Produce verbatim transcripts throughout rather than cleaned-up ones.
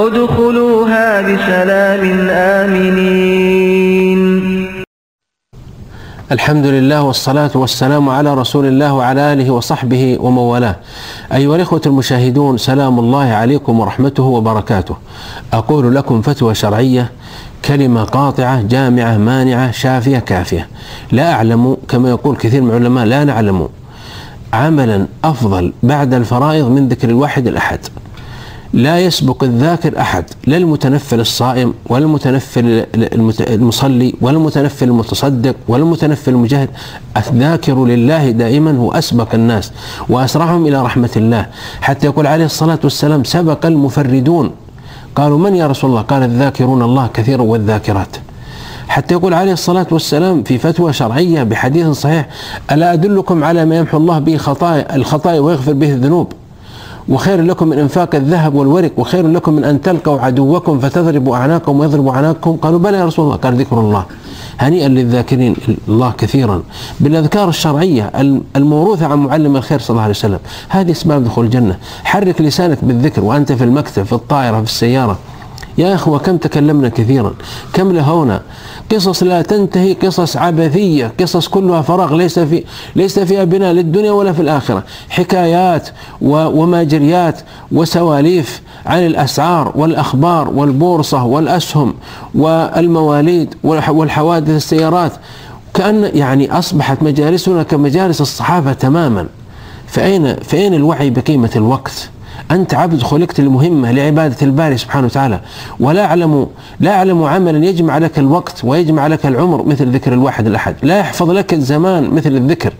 ادخلوها بسلام آمنين. الحمد لله والصلاة والسلام على رسول الله وعلى آله وصحبه ومن والاه. أيها الإخوة المشاهدون، سلام الله عليكم ورحمته وبركاته. أقول لكم فتوى شرعية، كلمة قاطعة جامعة مانعة شافية كافية. لا أعلم كما يقول كثير من العلماء، لا نعلم عملا أفضل بعد الفرائض من ذكر الواحد الأحد. لا يسبق الذاكر أحد، لا المتنفل الصائم ولا المتنفل المصلي ولا المتنفل المتصدق ولا المتنفل المجاهد. الذاكر لله دائما هو أسبق الناس وأسرعهم إلى رحمة الله، حتى يقول عليه الصلاة والسلام: سبق المفردون. قالوا: من يا رسول الله؟ قال: الذاكرون الله كثيرا والذاكرات. حتى يقول عليه الصلاة والسلام في فتوى شرعية بحديث صحيح: ألا أدلكم على ما يمحو الله به خطايا الخطايا ويغفر به الذنوب، وخير لكم من انفاق الذهب والورق، وخير لكم من ان تلقوا عدوكم فتضربوا اعناقهم ويضربوا اعناقكم. قالوا: بلى يا رسول الله. قال: ذكر الله. هنيئا للذاكرين الله كثيرا بالاذكار الشرعيه الموروثه عن معلم الخير صلى الله عليه وسلم. هذه اسباب دخول الجنه. حرك لسانك بالذكر وانت في المكتب، في الطائره، في السياره. يا اخوه، كم تكلمنا كثيرا، كم لهونا قصص لا تنتهي، قصص عبثيه، قصص كلها فراغ، ليس في ليس فيها بناء للدنيا ولا في الاخره. حكايات وماجريات وسواليف عن الاسعار والاخبار والبورصه والاسهم والمواليد والحوادث السيارات، كأن يعني اصبحت مجالسنا كمجالس الصحابه تماما. فاين فاين الوعي بقيمه الوقت؟ أنت عبد خلقت المهمة لعبادة الباري سبحانه وتعالى، ولا أعلم لا أعلم عملا يجمع لك الوقت ويجمع لك العمر مثل ذكر الواحد الأحد. لا يحفظ لك الزمان مثل الذكر،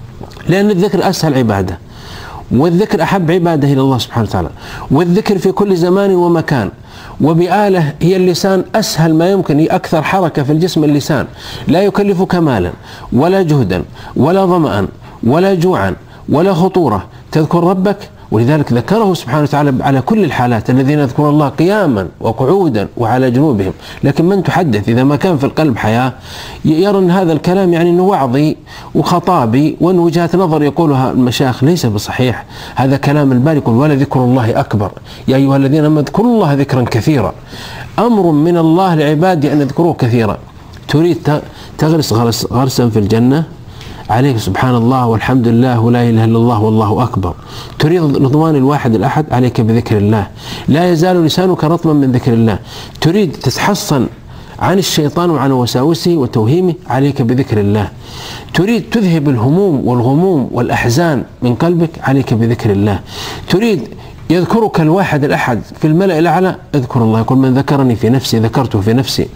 لأن الذكر أسهل عبادة، والذكر أحب عبادة إلى الله سبحانه وتعالى، والذكر في كل زمان ومكان. وبآلة هي اللسان، أسهل ما يمكن، هي أكثر حركة في الجسم اللسان، لا يكلفك مالا ولا جهدا ولا ظمأ ولا جوعا ولا خطورة. تذكر ربك، ولذلك ذكره سبحانه وتعالى على كل الحالات: الذين يذكرون الله قياما وقعودا وعلى جنوبهم. لكن من تحدث إذا ما كان في القلب حياة يرى أن هذا الكلام يعني أنه وعظي وخطابي وأن وجهات نظر يقولها المشايخ، ليس بصحيح. هذا كلام الباري يقول: ولا ذكر الله أكبر، يا أيها الذين آمنوا اذكروا الله ذكرا كثيرا. أمر من الله لعباده أن يذكروه كثيرا. تريد تغرس غرسا في الجنة، عليك سبحان الله والحمد لله ولا إله إلا الله والله أكبر. تريد رضوان الواحد الأحد، عليك بذكر الله، لا يزال لسانك رطبا من ذكر الله. تريد تتحصن عن الشيطان وعن وساوسه وتوهيمه، عليك بذكر الله. تريد تذهب الهموم والغموم والأحزان من قلبك، عليك بذكر الله. تريد يذكرك الواحد الأحد في الملأ الأعلى، اذكر الله. يقول: من ذكرني في نفسي ذكرته في نفسي،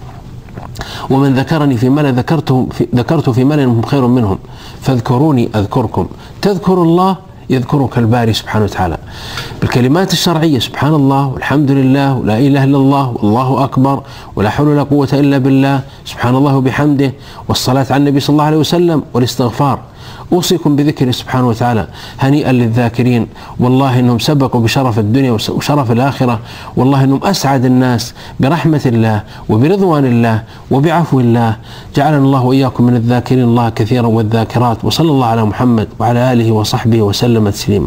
ومن ذكرني في ملأ ذكرته في, ذكرته في ملأ هم خير منهم، فاذكروني أذكركم. تذكر الله يذكرك الباري سبحانه وتعالى بالكلمات الشرعية: سبحان الله والحمد لله ولا إله إلا الله والله أكبر ولا حول ولا قوة إلا بالله، سبحان الله وبحمده، والصلاة على النبي صلى الله عليه وسلم، والاستغفار. أوصيكم بذكره سبحانه وتعالى. هنيئا للذاكرين، والله إنهم سبقوا بشرف الدنيا وشرف الآخرة، والله إنهم أسعد الناس برحمة الله وبرضوان الله وبعفو الله. جعلنا الله وإياكم من الذاكرين الله كثيرا والذاكرات. وصلى الله على محمد وعلى آله وصحبه وسلم تسليما.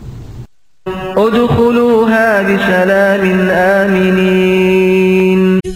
ادخلوها بسلام آمنين.